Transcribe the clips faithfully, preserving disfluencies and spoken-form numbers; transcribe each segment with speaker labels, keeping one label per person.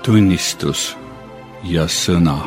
Speaker 1: tunnistus ja sõna.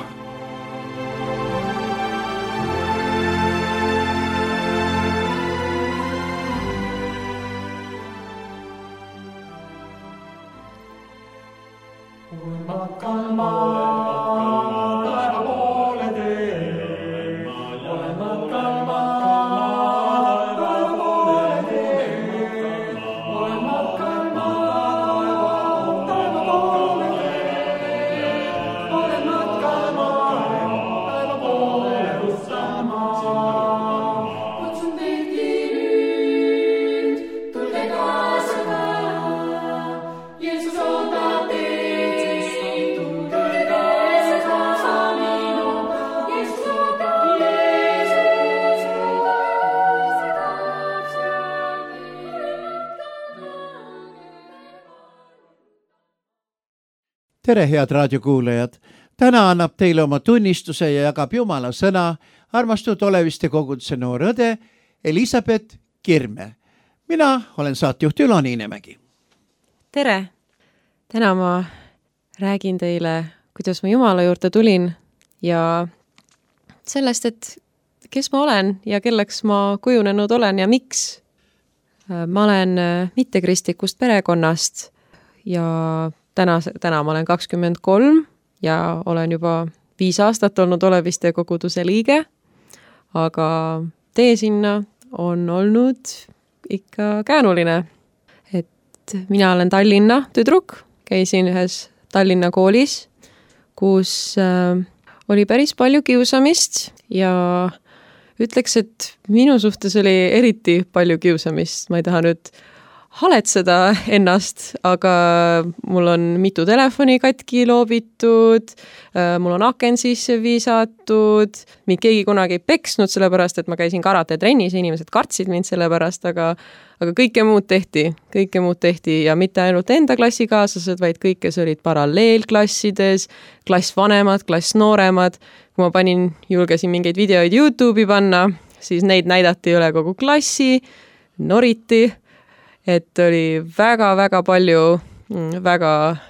Speaker 2: Tere, head raadiokuulajad! Täna annab teile oma tunnistuse ja jagab Jumala sõna armastatud Oleviste koguduse noor õde Elisabeth Kirme. Mina olen saatejuht Ülo Niinemägi.
Speaker 3: Tere! Täna ma räägin teile, kuidas ma Jumala juurde tulin ja sellest, et kes ma olen ja kelleks ma kujunenud olen ja miks. Ma olen mittekristlikust perekonnast ja Täna, täna ma olen kakskümmend kolm ja olen juba viis aastat olnud Oleviste koguduse liige, aga tee sinna on olnud ikka käänuline. Et mina olen Tallinna tüdruk, käisin ühes Tallinna koolis, kus äh, oli päris palju kiusamist ja ütleks, et minu suhtes oli eriti palju kiusamist. Ma ei taha nüüd haletseda ennast, aga mul on mitu telefoni katki loobitud, mul on aken sisse viisatud, mind keegi kunagi ei peksnud sellepärast, et ma käisin karate trennis ja inimesed kartsid mind sellepärast, aga, aga kõike muud tehti, kõike muud tehti ja mitte ainult enda klassikaaslased, vaid kõik, kes olid paralleelklassides, klass vanemad, klass nooremad. Kui ma panin, julgesin mingeid videoid YouTube'i panna, siis neid näidati üle kogu klassi, noriti, et oli väga-väga palju väga,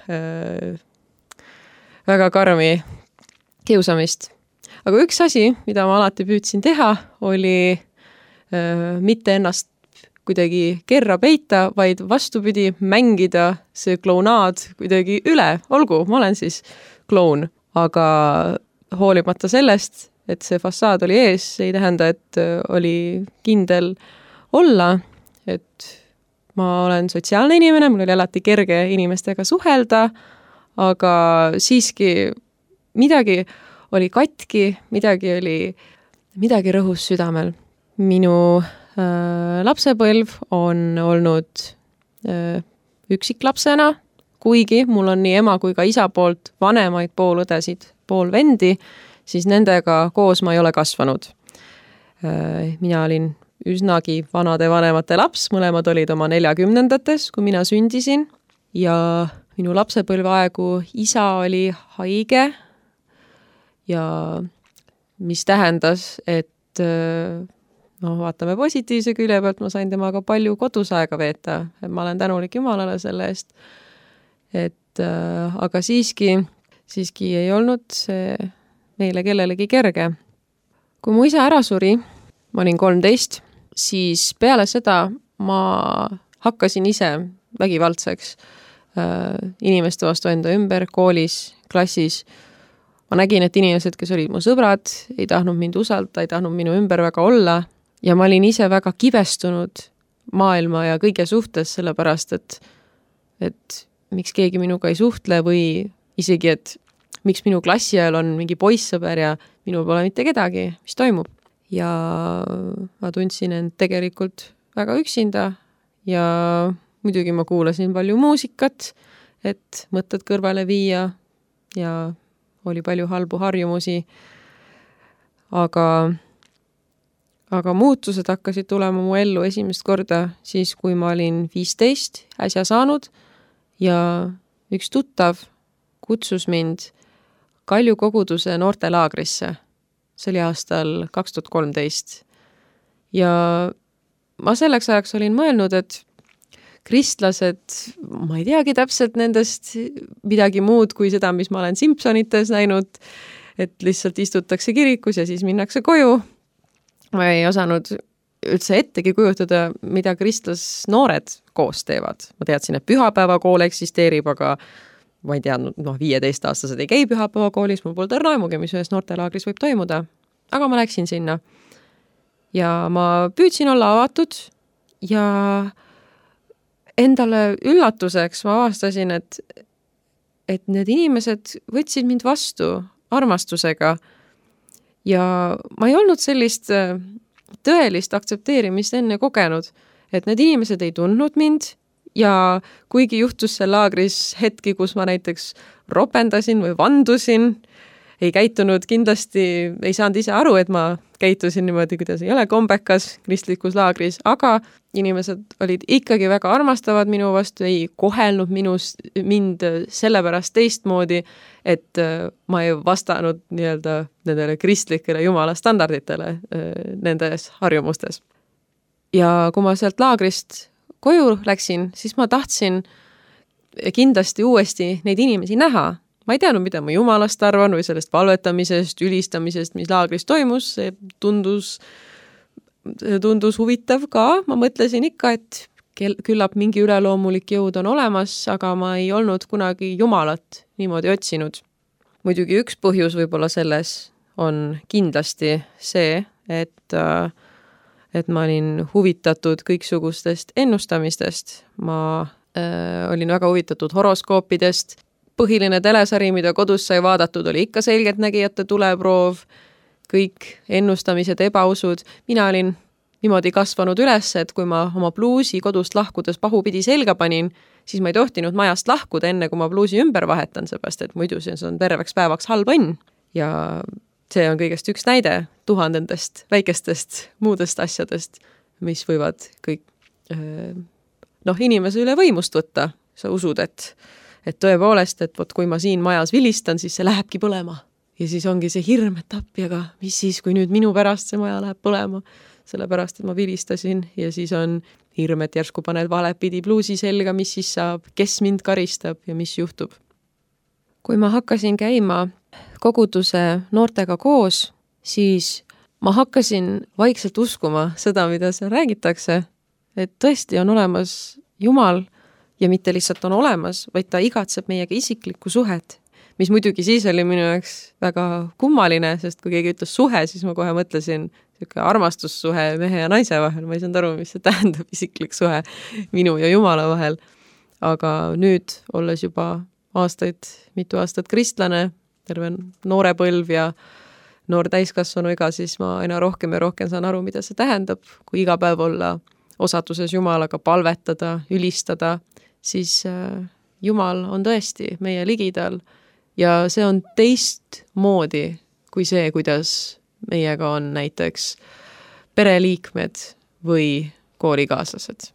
Speaker 3: äh, väga karmi kiusamist. Aga üks asi, mida ma alati püüdsin teha, oli äh, mitte ennast kuidagi kerra peita, vaid vastupidi mängida see klounaad kuidagi üle. Olgu, ma olen siis kloun, aga hoolimata sellest, et see fassaad oli ees, ei tähenda, et oli kindel olla, et ma olen sotsiaalne inimene, mul oli alati kerge inimestega suhelda, aga siiski midagi oli katki, midagi oli, midagi rõhus südamel. Minu äh, lapsepõlv on olnud äh, üksiklapsena, kuigi mul on nii ema kui ka isa poolt vanemaid poolõdesid, pool vendi, siis nendega koos ma ei ole kasvanud. Äh, mina olin üsnagi vanade vanemate laps, mõlemad olid oma neljakümnendates, kui mina sündisin ja minu lapsepõlveaegu isa oli haige ja mis tähendas, et no, vaatame positiivse külje pealt, ma sain temaga palju kodus aega veeta. Ma olen tänulik Jumalale selle eest, et aga siiski, siiski ei olnud see meile kellelegi kerge. Kui mu isa ära suri, ma olin kolmteist, siis peale seda ma hakkasin ise vägivaldseks äh, inimeste vastu enda ümber, koolis, klassis. Ma nägin, et inimesed, kes olid mu sõbrad, ei tahtnud mind usaldada, ei tahtnud minu ümber väga olla ja ma olin ise väga kibestunud maailma ja kõige suhtes sellepärast, et, et miks keegi minuga ei suhtle või isegi, et miks minu klassi ajal on mingi poissõber ja minul pole mitte kedagi, mis toimub. Ja ma tundsin end tegelikult väga üksinda ja muidugi ma kuulasin palju muusikat, et mõtted kõrvale viia ja oli palju halbu harjumusi. Aga, aga muutused hakkasid tulema mu ellu esimest korda siis, kui ma olin viisteist äsja saanud ja üks tuttav kutsus mind Kalju koguduse noortelaagrisse. See oli aastal kaks tuhat kolmteist. Ja ma selleks ajaks olin mõelnud, et kristlased, ma ei teagi täpselt nendest midagi muud kui seda, mis ma olen Simpsonites näinud, et lihtsalt istutakse kirikus ja siis minnakse koju. Ma ei osanud üldse ettegi kujutada, mida kristlasnoored koos teevad. Ma teadsin, et pühapäevakool eksisteerib, aga ma ei teadnud, noh, viieteist-aastased ei käi pühapäevakoolis, mul polnud õrnaimugi, mis ühes noortelaagris võib toimuda. Aga ma läksin sinna ja ma püüdsin olla avatud ja endale üllatuseks ma avastasin, et, et need inimesed võtsid mind vastu armastusega ja ma ei olnud sellist tõelist aktsepteerimist enne kogenud, et need inimesed ei tundnud mind ja kuigi juhtus seal laagris hetki, kus ma näiteks ropendasin või vandusin, ei käitunud kindlasti, ei saanud ise aru, et ma käitusin niimoodi, kuidas ei ole kombekas kristlikus laagris, aga inimesed olid ikkagi väga armastavad minu vastu, ei kohelnud minust, mind sellepärast teistmoodi, et ma ei vastanud nii-öelda nendele kristlikele jumala standarditele nendes harjumustes. Ja kui ma sealt laagrist koju läksin, siis ma tahtsin kindlasti uuesti neid inimesi näha. Ma ei teadnud, mida ma jumalast arvan või sellest palvetamisest, ülistamisest, mis laagris toimus, see tundus, tundus huvitav ka. Ma mõtlesin ikka, et küllap mingi üleloomulik jõud on olemas, aga ma ei olnud kunagi jumalat niimoodi otsinud. Muidugi üks põhjus võib-olla selles on kindlasti see, et, et ma olin huvitatud kõiksugustest ennustamistest. Ma äh, olin väga huvitatud horoskoopidest. Põhiline telesari, mida kodus sai vaadatud, oli ikka selgeltnägijate tuleproov, kõik ennustamised, ebausud. Mina olin niimoodi kasvanud üles, et kui ma oma pluusi kodust lahkudes pahupidi selga panin, siis ma ei tohtinud majast lahkuda enne, kui ma pluusi ümber vahetan, seepärast, et muidu see on terveks päevaks halb õnn. Ja see on kõigest üks näide tuhandendest väikestest muudest asjadest, mis võivad kõik noh, inimese üle võimust võtta. Sa usud, et et tõepoolest, et võt, kui ma siin majas vilistan, siis see lähebki põlema. Ja siis ongi see hirm, et appi, aga mis siis, kui nüüd minu pärast see maja läheb põlema, sellepärast, et ma vilistasin ja siis on hirm, et järsku paned valepidi pluusi selga, mis siis saab, kes mind karistab ja mis juhtub. Kui ma hakkasin käima koguduse noortega koos, siis ma hakkasin vaikselt uskuma seda, mida seal räägitakse, et tõesti on olemas Jumal, ja mitte lihtsalt on olemas, vaid ta igatseb meiega isiklikku suhet, mis muidugi siis oli minu jaoks väga kummaline, sest kui keegi ütles suhe, siis ma kohe mõtlesin selline armastussuhe mehe ja naise vahel. Ma ei saanud aru, mis see tähendab isiklik suhe minu ja Jumala vahel. Aga nüüd, olles juba aastaid, mitu aastat kristlane, terve noore põlv ja noor täiskasvanu iga, siis ma aina rohkem ja rohkem saan aru, mida see tähendab, kui iga päev olla osatuses Jumalaga palvetada, ülistada, siis Jumal on tõesti meie ligidal ja see on teistmoodi kui see, kuidas meiega on näiteks pereliikmed või koolikaaslased.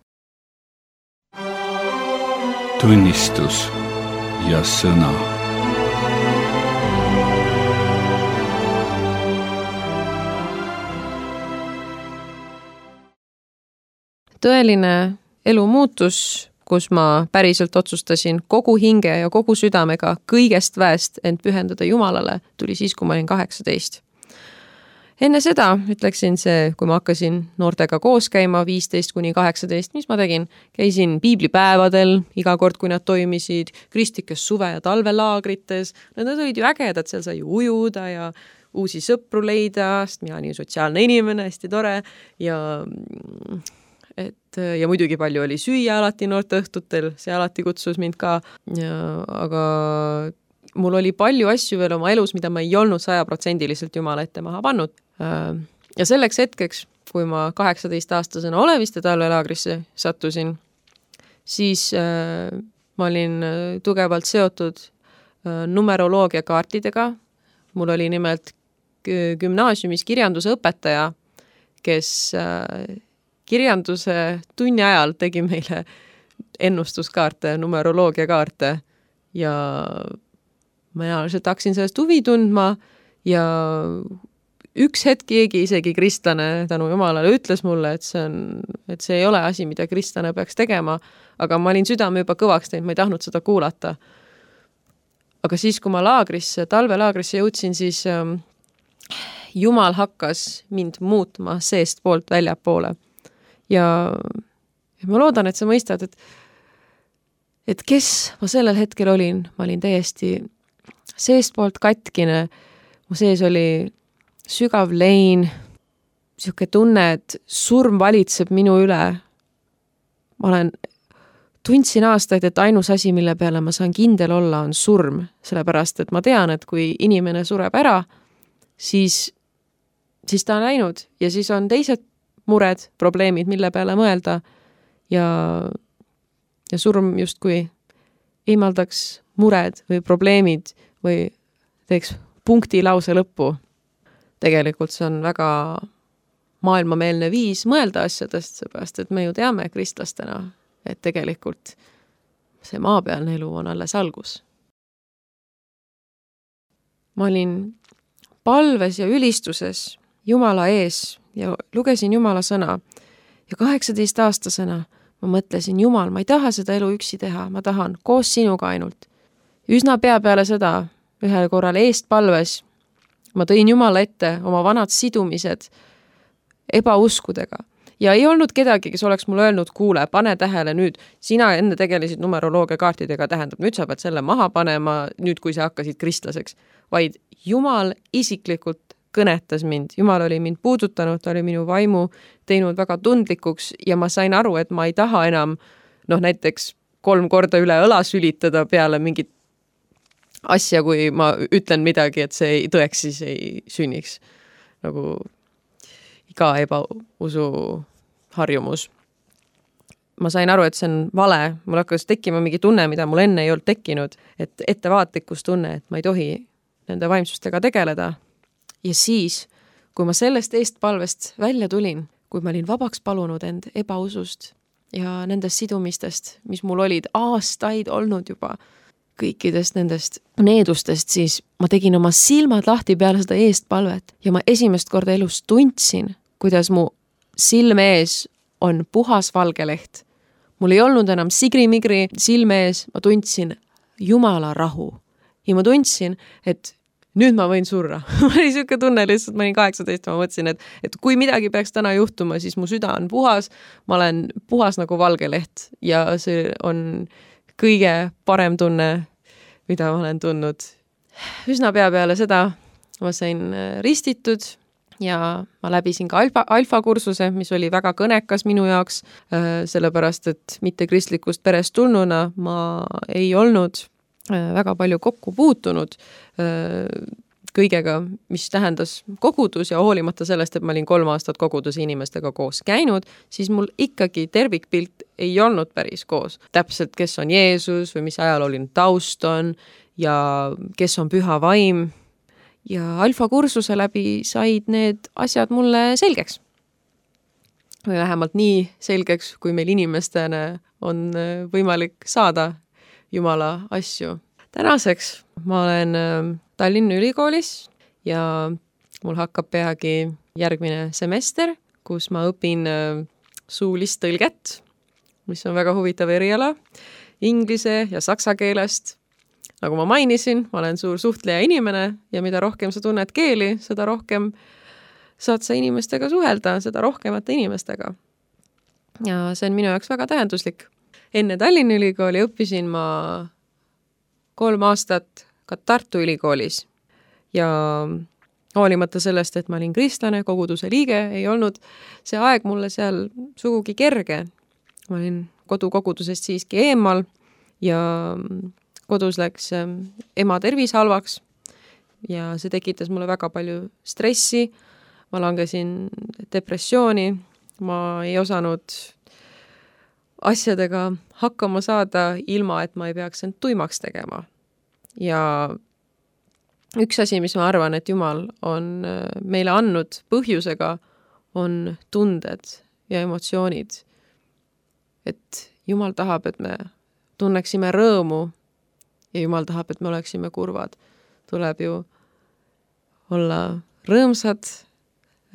Speaker 1: Tunnistus ja sõna.
Speaker 3: Tõeline elu muutus, kus ma päriselt otsustasin kogu hinge ja kogu südamega kõigest väest end pühendada Jumalale, tuli siis, kui ma olin kaheksateist. Enne seda, ütleksin see, kui ma hakkasin noortega koos käima viisteist kuni kaheksateist, mis ma tegin? Käisin piiblipäevadel iga kord, kui nad toimisid, kristlikes suve- ja talvelaagrites. Nad olid ju ägedad, seal sai ujuda ja uusi sõpru leida, sest mina olin sotsiaalne inimene, hästi tore ja et ja muidugi palju oli süüa alati noorte õhtutel, see alati kutsus mind ka, ja, aga mul oli palju asju veel oma elus, mida ma ei olnud sajaprotsendiliselt Jumala ette maha pannud. Ja selleks hetkeks, kui ma kaheksateist-aastasena Oleviste talvelaagrisse sattusin, siis ma olin tugevalt seotud numeroloogia kaartidega. Mul oli nimelt gümnaasiumis kirjanduse õpetaja, kes kirjanduse tunni ajal tegi meile ennustuskaarte, numeroloogia kaarte ja ma lihtsalt hakkasin sellest huvi tundma ja üks hetk keegi isegi kristlane tänu Jumalale ütles mulle, et see on, et see ei ole asi, mida kristlane peaks tegema, aga ma olin südame juba kõvaks teinud, ma ei tahtnud seda kuulata. Aga siis, kui ma laagrisse, talvelaagrisse jõudsin, siis ähm, Jumal hakkas mind muutma seest poolt väljapoole. Ja, ja ma loodan, et sa mõistad, et, et kes ma sellel hetkel olin, ma olin täiesti seest poolt katkine, mu sees oli sügav lein, siuke tunne, et surm valitseb minu üle. Ma olen, tundsin aastaid, et ainus asi, mille peale ma saan kindel olla, on surm, sellepärast, et ma tean, et kui inimene sureb ära, siis, siis ta on läinud ja siis on teised mured, probleemid, mille peale mõelda ja, ja surm justkui eemaldaks mured või probleemid või teeks punkti lause lõppu. Tegelikult see on väga maailmameelne viis mõelda asjadest, seepärast, et me ju teame kristlastena, et tegelikult see maapealne elu on alles algus. Ma olin palves ja ülistuses Jumala ees ja lugesin Jumala sõna ja kaheksateist aastasena ma mõtlesin, Jumal, ma ei taha seda elu üksi teha, ma tahan koos sinuga ainult. Üsna pea peale seda, ühel korral eest palves, ma tõin Jumala ette oma vanad sidumised ebauskudega. Ja ei olnud kedagi, kes oleks mulle öelnud, kuule, pane tähele nüüd, sina enne tegelesid numeroloogia kaartidega, tähendab, nüüd sa pead selle maha panema, nüüd kui sa hakkasid kristlaseks. Vaid Jumal isiklikult kõnetas mind. Jumal oli mind puudutanud, ta oli minu vaimu teinud väga tundlikuks ja ma sain aru, et ma ei taha enam noh, näiteks kolm korda üle õla sülitada peale mingit asja, kui ma ütlen midagi, et see ei, tõeks siis ei sünniks. Nagu iga ebausu harjumus. Ma sain aru, et see on vale. Mul hakkas tekkima mingi tunne, mida mul enne ei olnud tekkinud. Et ettevaatlikkus tunne, et ma ei tohi nende vaimsustega tegeleda. Ja siis, kui ma sellest eest palvest välja tulin, kui ma olin vabaks palunud end ebausust ja nendest sidumistest, mis mul olid aastaid olnud juba, kõikidest nendest needustest, siis ma tegin oma silmad lahti peale seda eest palvet ja ma esimest korda elus tundsin, kuidas mu silme ees on puhas valge leht. Mul ei olnud enam sigri-migri silme ees, ma tundsin Jumala rahu ja ma tundsin, et nüüd ma võin surra. Ma oli siuke tunne lihtsalt, ma olin kaheksateist, ma mõtlesin, et, et kui midagi peaks täna juhtuma, siis mu süda on puhas, ma olen puhas nagu valge leht ja see on kõige parem tunne, mida ma olen tundnud. Üsna pea peale seda ma sain ristitud ja ma läbisin ka alfa, alfa kursuse, mis oli väga kõnekas minu jaoks, sellepärast, et mitte kristlikust perest tulnuna ma ei olnud väga palju kokku puutunud kõigega, mis tähendas kogudus ja hoolimata sellest, et ma olin kolm aastat koguduse inimestega koos käinud, siis mul ikkagi tervikpilt ei olnud päris koos. Täpselt, kes on Jeesus või mis ajalooline taust on ja kes on püha vaim. Ja alfa kursuse läbi said need asjad mulle selgeks. Või vähemalt nii selgeks, kui meil inimestena on võimalik saada Jumala asju. Tänaseks ma olen Tallinna Ülikoolis ja mul hakkab peagi järgmine semester, kus ma õpin suulist tõlget, mis on väga huvitav eriala, inglise ja saksa keelest. Nagu ma mainisin, ma olen suur suhtleja inimene ja mida rohkem sa tunned keeli, seda rohkem saad sa inimestega suhelda, seda rohkemate inimestega. Ja see on minu jaoks väga tähenduslik. Enne Tallinna Ülikooli õppisin ma kolm aastat ka Tartu Ülikoolis ja hoolimata sellest, et ma olin kristlane, koguduse liige, ei olnud see aeg mulle seal sugugi kerge. Ma olin kodukogudusest siiski eemal ja kodus läks ema tervis halvaks ja see tekitas mulle väga palju stressi. Ma langesin depressiooni, ma ei osanud asjadega hakkama saada ilma, et ma ei peaks end tuimaks tegema. Ja üks asi, mis ma arvan, et Jumal on meile andnud põhjusega, on tunded ja emotsioonid. Et Jumal tahab, et me tunneksime rõõmu ja Jumal tahab, et me oleksime kurvad. Tuleb ju olla rõõmsad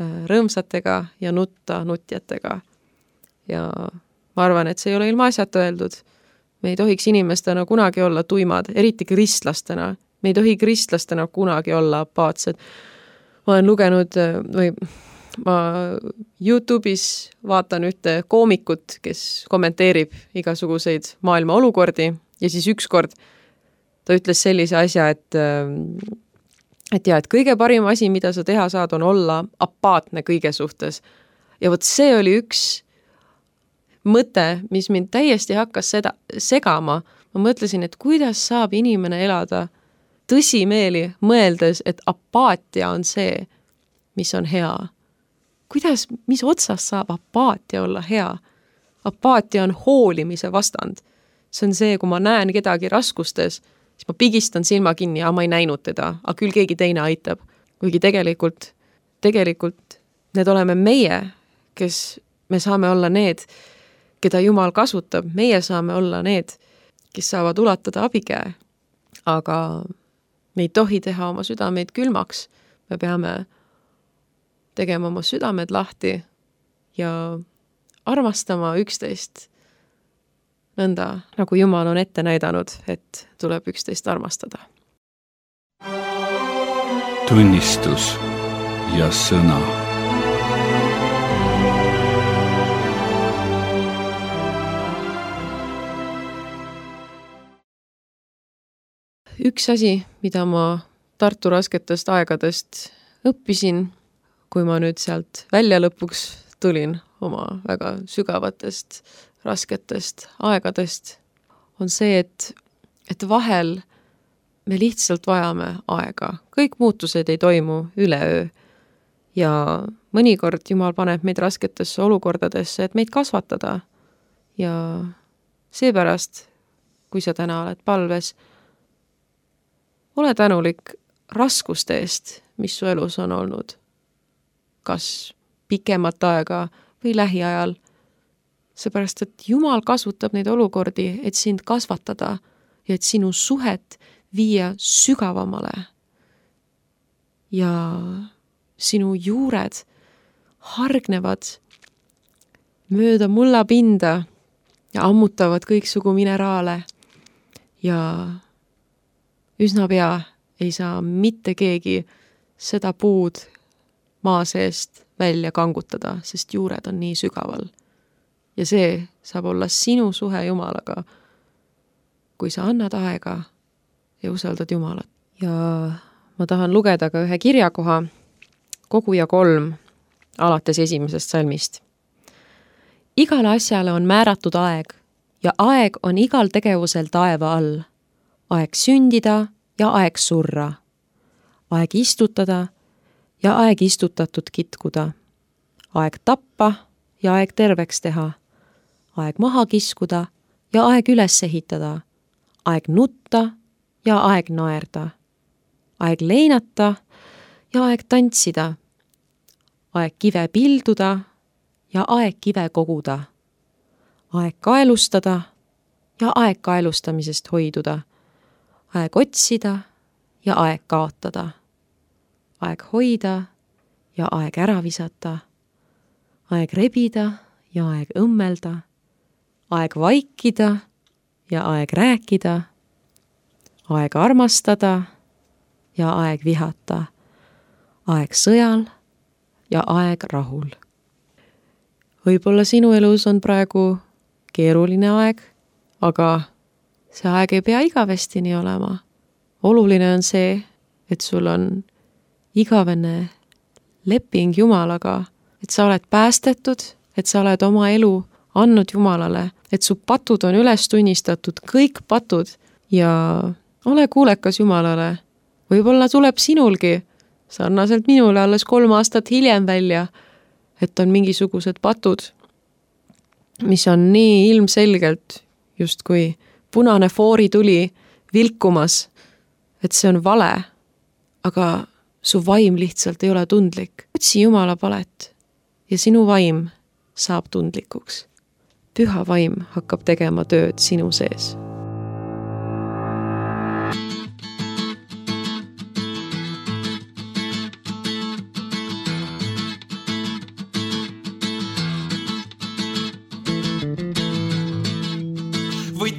Speaker 3: rõõmsatega ja nutta nutjatega. Ja ma arvan, et see ei ole ilma asjata öeldud. Me ei tohiks inimestena kunagi olla tuimad, eriti kristlastena. Me ei tohi kristlastena kunagi olla apaatsed. Ma olen lugenud või ma YouTube'is vaatan ühte koomikut, kes kommenteerib igasuguseid maailma olukordi ja siis ükskord ta ütles sellise asja, et et ja, et kõige parim asi, mida sa teha saad, on olla apaatne kõige suhtes. Ja vot see oli üks mõte, mis mind täiesti hakkas seda segama. Ma mõtlesin, et kuidas saab inimene elada tõsimeeli, mõeldes, et apaatia on see, mis on hea. Kuidas, mis otsast saab apaatia olla hea? Apaatia on hoolimise vastand. See on see, kui ma näen kedagi raskustes, siis ma pigistan silma kinni, aga ma ei näinud teda, aga küll keegi teine aitab. Kuigi tegelikult, tegelikult need oleme meie, kes me saame olla need, keda Jumal kasutab. Meie saame olla need, kes saavad ulatada abikäe. Aga me ei tohi teha oma südameid külmaks. Me peame tegema oma südamed lahti ja armastama üksteist nõnda, nagu Jumal on ette näidanud, et tuleb üksteist armastada.
Speaker 1: Tunnistus ja sõna.
Speaker 3: Üks asi, mida ma Tartu rasketest aegadest õppisin, kui ma nüüd sealt välja lõpuks tulin oma väga sügavatest rasketest aegadest, on see, et, et vahel me lihtsalt vajame aega. Kõik muutused ei toimu üleöö. Ja mõnikord Jumal paneb meid rasketesse olukordadesse, et meid kasvatada. Ja seepärast, kui sa täna oled palves, ole tänulik raskuste eest, mis su elus on olnud. Kas pikemat aega või lähiajal. Seepärast, et Jumal kasutab neid olukordi, et sind kasvatada ja et sinu suhet viia sügavamale. Ja sinu juured hargnevad mööda mullapinda ja ammutavad kõiksugu mineraale ja üsna pea ei saa mitte keegi seda puud maa seest välja kangutada, sest juured on nii sügaval. Ja see saab olla sinu suhe Jumalaga, kui sa annad aega ja usaldad Jumalat. Ja ma tahan lugeda ka ühe kirjakoha, Koguja kolm, alates esimesest salmist. Igale asjale on määratud aeg ja aeg on igal tegevusel taeva all. Aeg sündida ja aeg surra. Aeg istutada ja aeg istutatud kitkuda. Aeg tappa ja aeg terveks teha. Aeg maha kiskuda ja aeg üles ehitada. Aeg nutta ja aeg naerda. Aeg leinata ja aeg tantsida. Aeg kive pilduda ja aeg kive koguda. Aeg kaelustada ja aeg kaelustamisest hoiduda. Aeg otsida ja aeg kaotada. Aeg hoida ja aeg ära visata. Aeg rebida ja aeg õmmelda. Aeg vaikida ja aeg rääkida. Aeg armastada ja aeg vihata. Aeg sõjal ja aeg rahul. Võib-olla sinu elus on praegu keeruline aeg, aga see aeg ei pea igavesti nii olema. Oluline on see, et sul on igavene leping Jumalaga, et sa oled päästetud, et sa oled oma elu andnud Jumalale, et su patud on üles tunnistatud, kõik patud ja ole kuulekas Jumalale. Võib-olla tuleb sinulgi sarnaselt minule alles kolm aastat hiljem välja, et on mingisugused patud, mis on nii ilmselgelt justkui punane foori tuli vilkumas, et see on vale, aga su vaim lihtsalt ei ole tundlik. Otsi Jumala palet ja sinu vaim saab tundlikuks. Püha vaim hakkab tegema tööd sinu sees.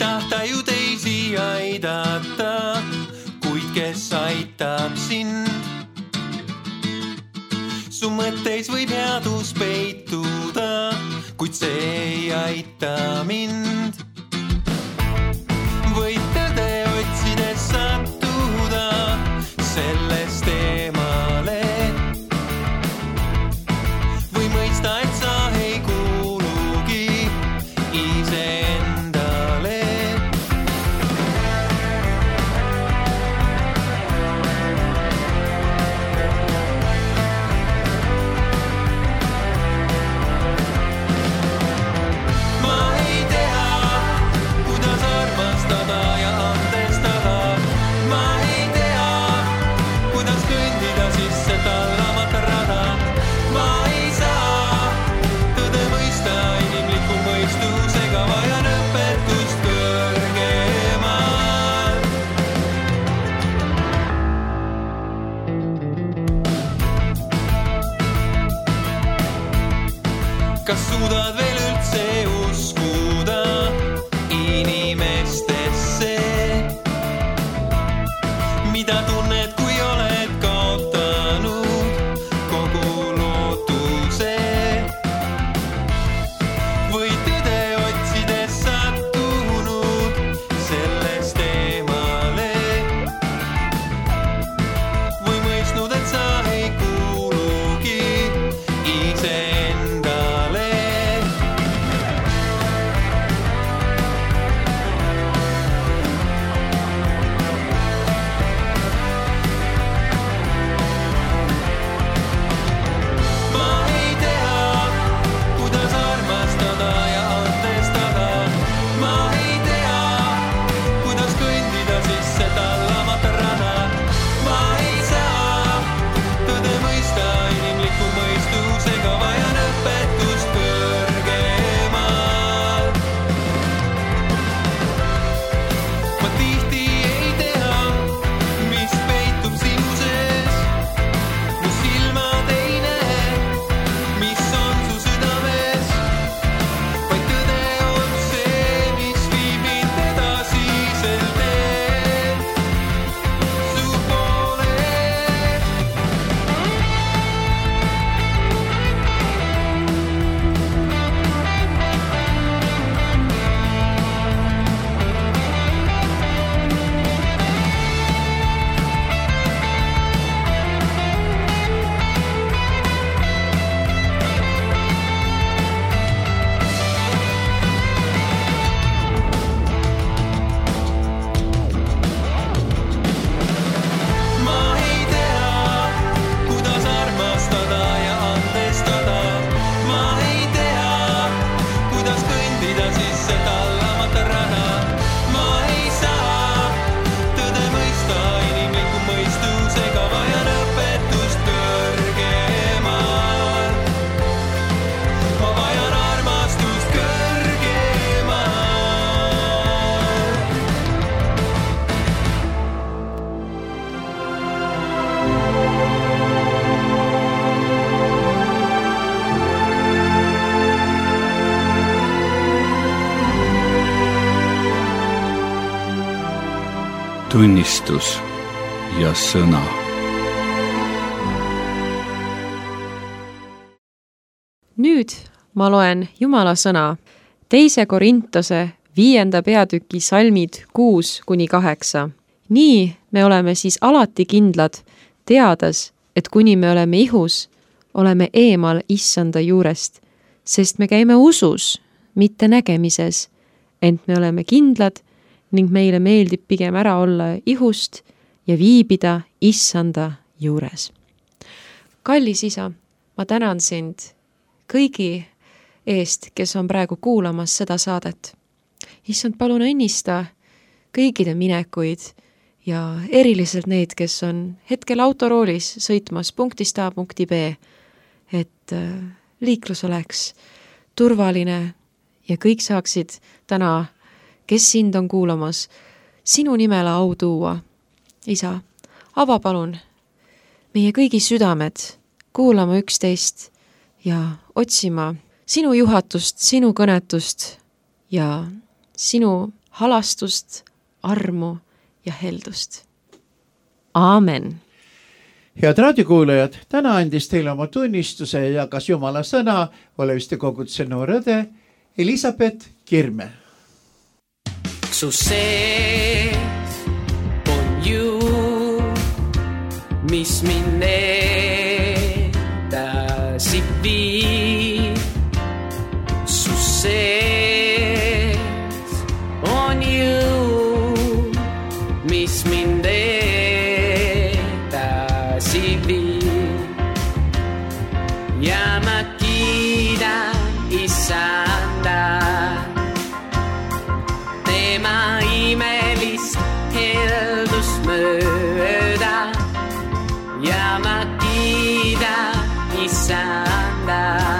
Speaker 4: tahta ju teisi aidata, kuid kes aitab sind? Su mõtteis võib headus peituda, kuid see ei aita mind. Võid tõde otsides sattuda sellest eemale või mõista, et sa ei kuulugi iseendale. Ma ei tea, kuidas armastada ja andestada. Ma ei tea, kuidas kõndida sisse tallamata rada. Ma ei saa tõde mõista inimliku mõistusega, vajan õpetust kõrgemal. Kas suudad veel üldse uskuda inimestesse? Mida tunned, kui oled kaotanud kogu lootuse? Või tõde otsides sattunud sellest eemale või mõistnud, et sa ei kuulugi iseendale? Ma ei tea, kuidas armastada ja andestada. Ma ei tea, kuidas kõndida sisse tallamata rada. Ma ei saa tõde mõista inimliku mõistusega, vajan õpetust kõrgemal. Ma tihti ei tea, mis peitub sinu sees. Mu silmad ei näe, mis on su südames. Vaid tõde on see, mis viib mind edasisel teel su poole. Ma ei tea, kuidas armastada ja andestada. Ma ei tea, kuidas kõndida sisse tallamata rada. Ma ei saa tõde mõista inimliku mõistusega, vajan õpetust kõrgemal. Ma vajan armastust kõrgemal.
Speaker 1: tunnistus ja sõna.
Speaker 3: Nüüd ma loen Jumala sõna teise Korintose viienda peatüki salmid kuus kuni kaheksa. Nii me oleme siis alati kindlad, teades, et kuni me oleme ihus, oleme eemal issanda juurest, sest me käime usus, mitte nägemises, ent me oleme kindlad ning meile meeldib pigem ära olla ihust ja viibida issanda juures. Kallis isa, ma tänan sind kõigi eest, kes on praegu kuulamas seda saadet. Issand, palun õnnista kõigide minekuid ja eriliselt neid, kes on hetkel autoroolis sõitmas punktist A punkti B, et liiklus oleks turvaline ja kõik saaksid täna, kes sind on kuulamas, sinu nimele au tuua. Isa, ava palun meie kõigi südamed kuulama üksteist ja otsima sinu juhatust, sinu kõnetust ja sinu halastust, armu ja heldust. Aamen.
Speaker 2: Head raadiokuulajad, täna andis teile oma tunnistuse ja jagas Jumala sõna Oleviste koguduse noor õde Elisabeth Kirme.
Speaker 5: Su sees on jõud, mis mind edasi viib. Su sees on jõud, mis mind edasi viib. Ja ma kiidan Isanda tema imelist heldusmööda. Ja ma kiidan Isanda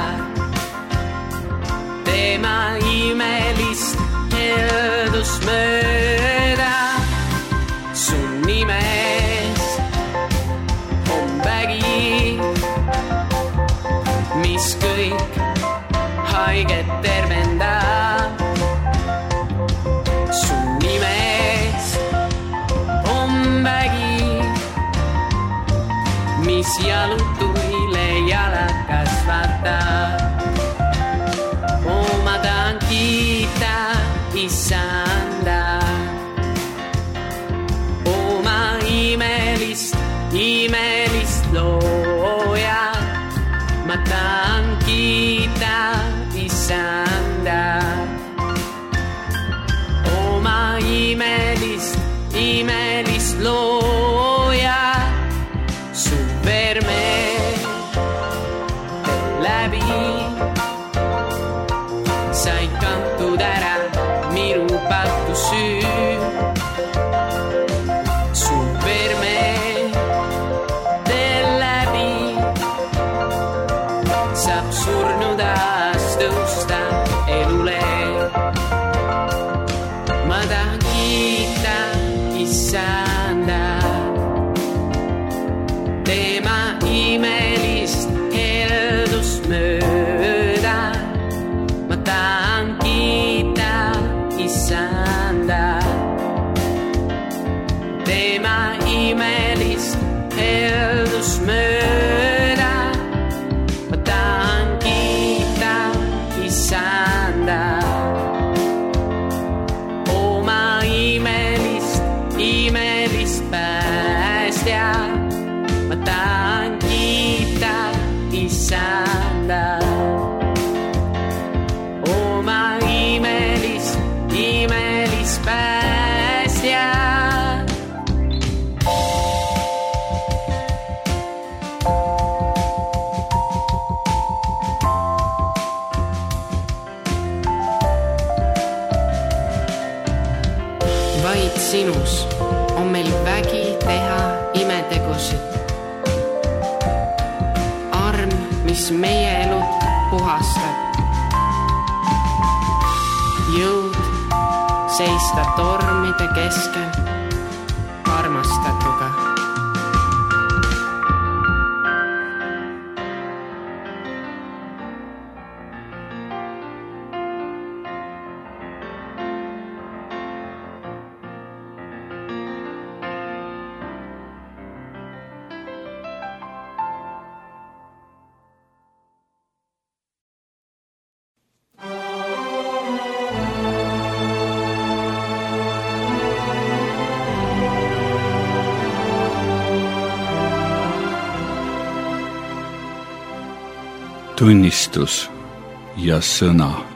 Speaker 5: tema imelist heldusmööda. Su nimes on vägi, mis kõik haiget tervendab. Su nimes on vägi, mis jalutuile jalad kasvatab. Ma tahan kiita Isanda oma imelist, imelist looja. Ma tahan kiita Isanda oma imelist, imelist looja. Su verme läbi sai kantud ära minu pattu süü. Su verme läbi saab surnudas tõusta elule. Ma tahan kiita Isanda tema imelist heldusmööda. Ma tahan kiita Isanda tema imelist heldusmööda. Ma tahan kiita Isanda oma imelist, imelist päästja. Ma tahan kiita Isanda oma imelist, imelist päästja. Vaid sinus on meil vägi teha imetegusid. Arm, mis meie elud puhastab. Jõud seista tormide keskel armastatuga.
Speaker 1: Tunnistus ja sõna.